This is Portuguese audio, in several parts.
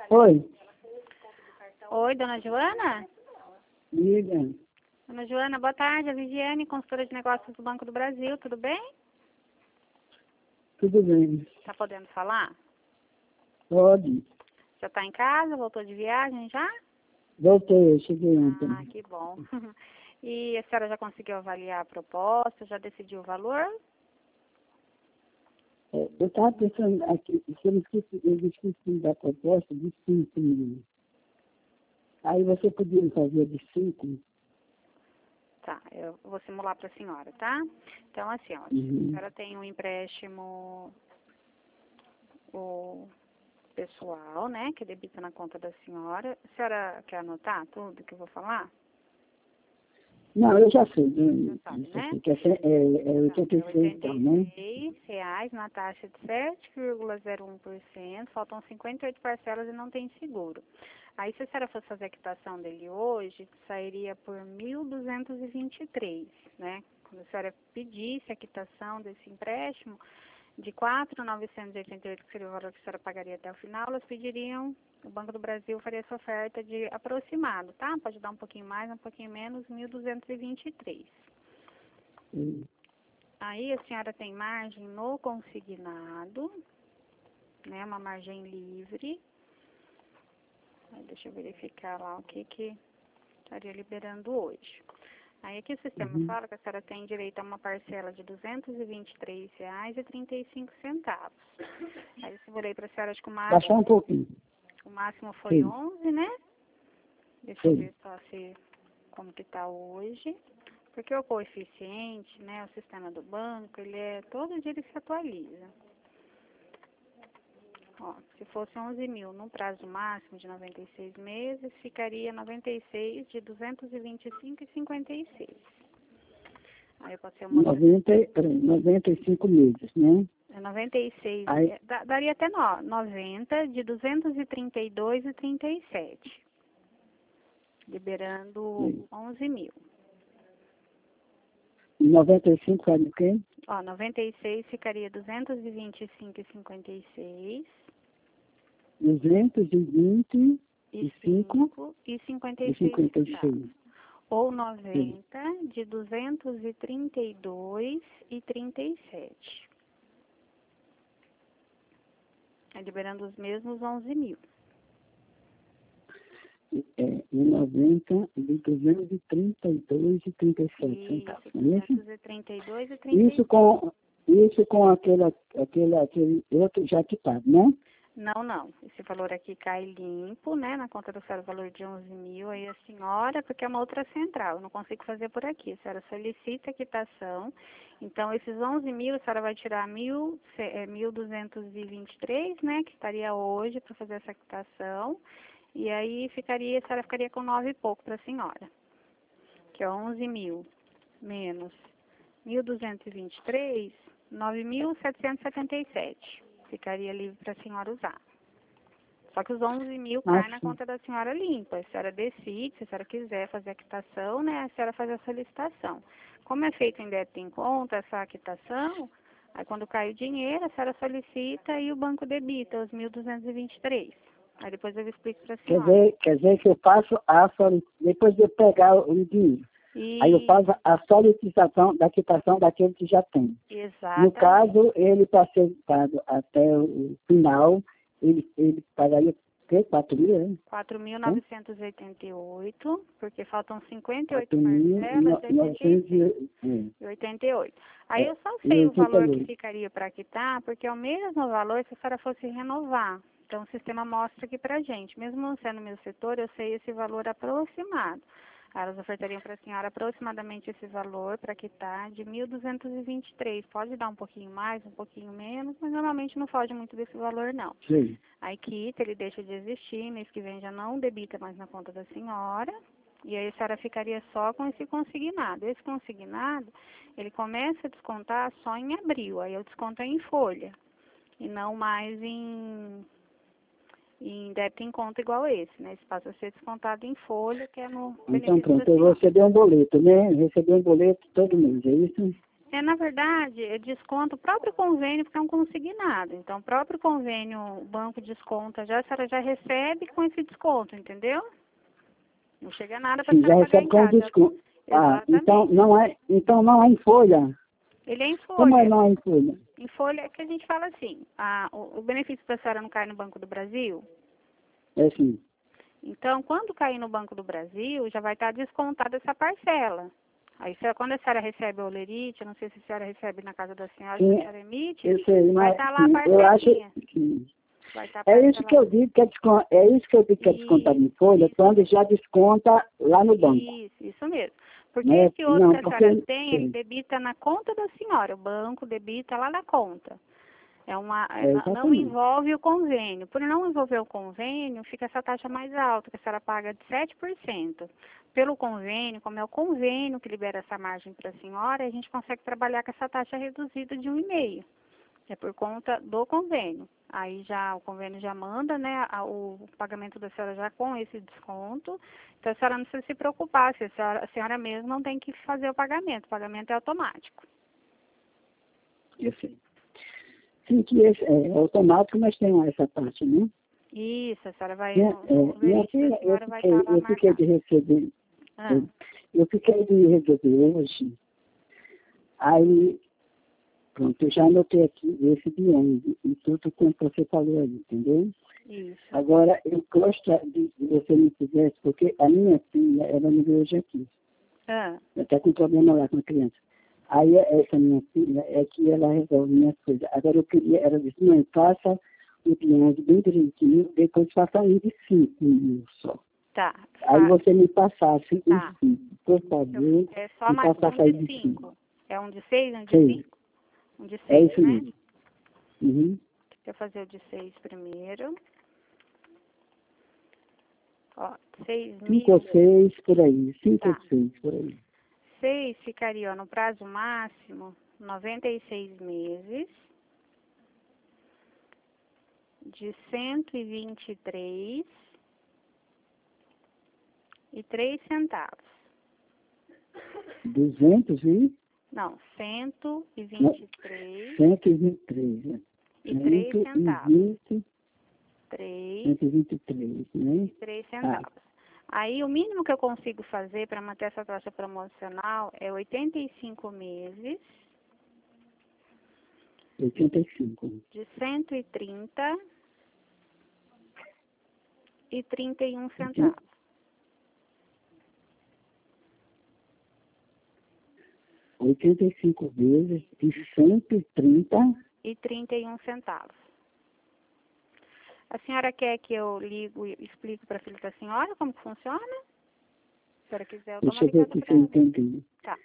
Oi, Oi, dona Joana? diga. Dona Joana, boa tarde. A Viviane, consultora de negócios do Banco do Brasil, tudo bem? Tudo bem? Tá podendo falar? Pode. Já tá em casa? Voltou de viagem já? Voltei, eu cheguei ontem. Ah, que bom. E a senhora já conseguiu avaliar a proposta? Já decidiu o valor? Eu estava pensando aqui, se eu esqueci da proposta de 5 mil. Aí você podia fazer de 5? Tá, eu vou simular para a senhora, tá? Então, assim, ó, a senhora tem um empréstimo o pessoal, né, que debita na conta da senhora. A senhora quer anotar tudo que eu vou falar? Não, eu já sei. Já sabe, né? Que é 86, então, né? R$ 86 na taxa de 7,01%, faltam 58 parcelas e não tem seguro. Aí, se a senhora fosse fazer a quitação dele hoje, sairia por 1.223, né? Quando a senhora pedisse a quitação desse empréstimo, de 4.988, que seria o valor que a senhora pagaria até o final, elas pediriam, o Banco do Brasil faria essa oferta de aproximado, tá? Pode dar um pouquinho mais, um pouquinho menos, 1.223. Aí a senhora tem margem no consignado, né? Uma margem livre. Aí deixa eu verificar lá o que estaria liberando hoje. Aí aqui o sistema fala que a senhora tem direito a uma parcela de R$ 223,35. Aí eu simulei para a senhora, acho que Baixar um pouquinho. o máximo foi Sim. 11, né? Deixa eu Sim. ver só como que está hoje. Porque o coeficiente, né, o sistema do banco, todo dia ele se atualiza. Ó, se fosse 11 mil num prazo máximo de 96 meses, ficaria 96 de 225,56. Aí pode ser uma... 95 meses, né? 96, Aí, daria até 90 de 232,37, liberando 11 mil. 95 sabe o quê? Ó, 96 ficaria 225,56. 225 E 56 centavos. 56. Ou 90 de 232,37. Liberando os mesmos 11 mil. E 90 de 232,37 centavos. Não é isso? 232,37. Isso com aquele outro já quitado, né? Não. Esse valor aqui cai limpo, né? Na conta do senhora, o valor de 11 mil. Aí a senhora, porque é uma outra central, eu não consigo fazer por aqui. A senhora solicita a quitação. Então, esses 11 mil, a senhora vai tirar 1.223, né? Que estaria hoje para fazer essa quitação. E aí a senhora ficaria com 9 e pouco para a senhora. Que é 11 mil menos 1.223, 9.777. Ficaria livre para a senhora usar. Só que os 11 mil caem na conta da senhora limpa. A senhora decide, se a senhora quiser fazer a quitação, né? A senhora faz a solicitação. Como é feito em débito em conta, essa quitação, aí quando cai o dinheiro, a senhora solicita e o banco debita os 1.223. Aí depois eu explico para a senhora. Quer dizer que eu faço depois de eu pegar o dinheiro. Aí eu faço a solicitação da quitação daquele que já tem. Exatamente. No caso, ele está sentado até o final, ele pagaria o quê? 4 mil, hein? 4.988, porque faltam 58 parcelas e 88. Aí eu só sei o valor que ficaria para quitar, porque é o mesmo valor se a senhora fosse renovar. Então o sistema mostra aqui pra gente. Mesmo não sendo meu setor, eu sei esse valor aproximado. Elas ofertariam para a senhora aproximadamente esse valor para quitar de 1.223. Pode dar um pouquinho mais, um pouquinho menos, mas normalmente não foge muito desse valor, não. Sim. Aí quita, ele deixa de existir, mês que vem já não debita mais na conta da senhora, e aí a senhora ficaria só com esse consignado. Esse consignado, ele começa a descontar só em abril, aí eu desconto em folha, e não mais em débito em conta igual esse, né? Esse passa a ser descontado em folha, que é no Então benefício pronto, eu vou receber um boleto, né? Receber um boleto todo mês, é isso? Na verdade, é desconto o próprio convênio, porque é um consignado. Então, o próprio convênio, o banco desconta já, a senhora já recebe com esse desconto, entendeu? Não chega nada para a Sim, já senhora pagar recebe em com casa. desconto. Ah, Exatamente. então não é em folha. Ele é em Como é folha. não é em folha? Em folha é que a gente fala assim, o benefício da senhora não cai no Banco do Brasil. É assim. Então, quando cair no Banco do Brasil, já vai estar descontada essa parcela. Aí, quando a senhora recebe o olerite, eu não sei se a senhora recebe na casa da senhora, se a senhora emite, Eu sei, vai mas estar lá a eu acho parcelinha. que Vai estar é isso que eu digo que é isso que eu digo que é descontado em folha, quando já desconta lá no banco. Isso mesmo. Porque Né? esse outro Não, que a porque senhora tem, ele debita na conta da senhora. O banco debita lá na conta. Não exatamente. envolve o convênio. Por não envolver o convênio, fica essa taxa mais alta, que a senhora paga de 7%. Pelo convênio, como é o convênio que libera essa margem para a senhora, a gente consegue trabalhar com essa taxa reduzida de 1,5%. É por conta do convênio. Aí já o convênio já manda, né, o pagamento da senhora já com esse desconto. Então a senhora não precisa se preocupar, se a senhora mesmo não tem que fazer o pagamento é automático. Eu sei. Sim, que esse é automático, mas tem essa parte, né? Isso, a senhora vai Minha filha, eu fiquei de receber. Eu fiquei de receber hoje. Aí, pronto, eu já anotei aqui esse biônio e tudo quanto você falou aí, entendeu? Isso. Agora, eu gostaria de você me fizesse, porque a minha filha, ela me veio hoje aqui. Ela está com problema lá com a criança. Aí, essa minha filha, é que ela resolve minhas coisas. Agora, eu queria, ela disse, mãe, faça o biônio bem direitinho, depois faça um de 5 mil só. Tá. Aí você me passasse tá. os 5, por favor. É só mais um de 5. É um de 6 e um de 5? Um de 6, é isso né? mesmo. Uhum. Deixa eu fazer o de 6 primeiro. Ó, 6 mil. 5 ou 6, por aí. 5 ou Tá. 6, por aí. 6 ficaria, ó, no prazo máximo, 96 meses, de 123,03 centavos. 200 e? Não, 123. 123, né? E 3 centavos. 123, né? 3 centavos. Aí, o mínimo que eu consigo fazer para manter essa taxa promocional é 85 meses. 85. De 130 e 31 centavos. 85 vezes de 130 e 31 centavos. A senhora quer que eu ligo e explique para a filha da senhora como que funciona? Se a senhora quiser, eu dou uma Deixa eu ver ligada aqui se para eu ela. entendi. Tá.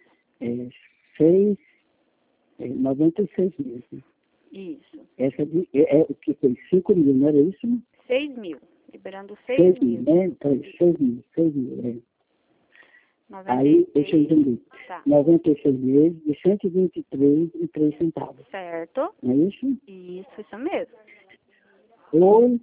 96 meses. Isso. Essa o que foi? 5 mil, não era isso? 6 mil. Liberando 6 mil. Né? Então, 6 mil, é. 96, aí, deixa eu entender. Tá. 96 meses de 123,03 centavos. Certo. Não é isso? Isso mesmo. Ou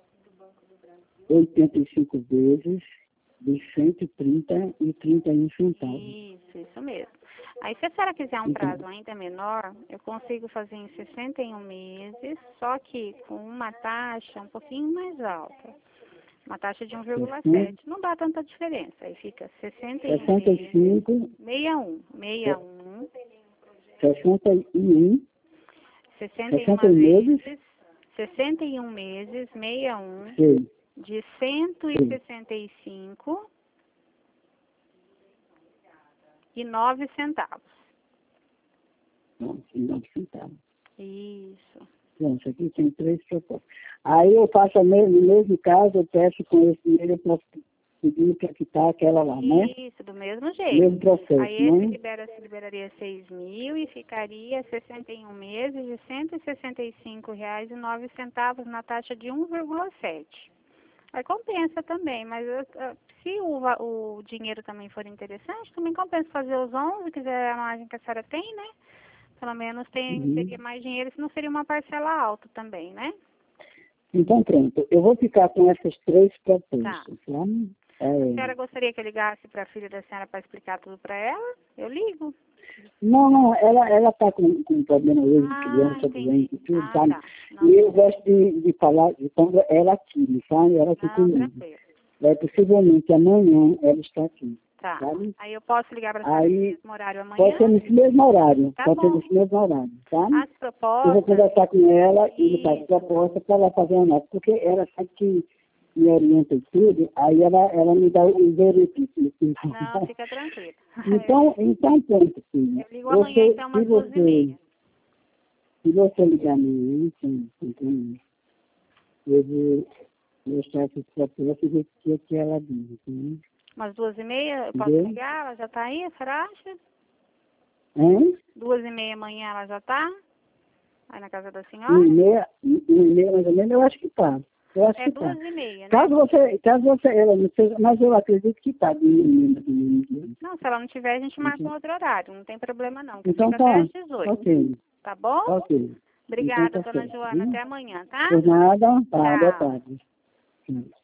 85 vezes de 130,31 centavos. Isso mesmo. Aí, se a senhora quiser um prazo ainda menor, eu consigo fazer em 61 meses, só que com uma taxa um pouquinho mais alta. Uma taxa de 1,7. Não dá tanta diferença. Aí fica 61 65, meses, 61 meses, 61, sei. de 165 e 9 centavos. 9 centavos. Isso. Pronto, aqui tem 3 propostas. Aí eu faço no mesmo caso, eu peço com esse dinheiro, eu posso pedir para quitar aquela lá, né? Isso, do mesmo jeito. Mesmo processo, aí né? esse liberaria 6 mil e ficaria 61 meses de R$ 165,09 na taxa de 1,7. Aí compensa também, mas se o dinheiro também for interessante, também compensa fazer os 11, quiser a margem que a senhora tem, né? Pelo menos teria mais dinheiro, se não seria uma parcela alta também, né? Então, pronto. Eu vou ficar com essas 3 propostas, tá? É. A senhora gostaria que eu ligasse para a filha da senhora para explicar tudo para ela? Eu ligo. Não, ela está com problema hoje de criança, Entendi. doente, tudo, sabe? Tá. Não, E eu gosto de falar de quando ela aqui, sabe? Ela aqui comigo. tranquilo. Possivelmente amanhã ela está aqui. Tá. Sabe? Aí eu posso ligar para a senhora no mesmo horário amanhã? Pode ser nesse mesmo horário. Tá pode bom. ser nesse mesmo horário, tá? As Eu propostas... vou conversar com ela e Isso. faço proposta para ela fazer a nota, porque ela sabe que me orienta e tudo, aí ela me dá o veredito. Não, fica tranquilo. Então pronto, filha. Eu ligo amanhã, então, umas 2h30. Se você ligar amanhã, então, eu vou mostrar essa proposta e ver o que ela diz. Né? Umas 2h30, eu posso ligar? Ela já tá aí, a senhora acha? 2h30 amanhã ela já tá? Aí na casa da senhora? 1h30 mais ou menos, eu acho que tá. Eu acho que 2h30, né? Caso você, ela não seja, mas eu acredito que tá. Não, se ela não tiver, a gente marca um outro horário, não tem problema não. Então fica tá. até às 18. Ok. Tá bom? Ok. Obrigada, Então, tá dona certo, Joana. viu? Até amanhã, tá? Por nada. Tá, boa Tchau. tarde. Sim.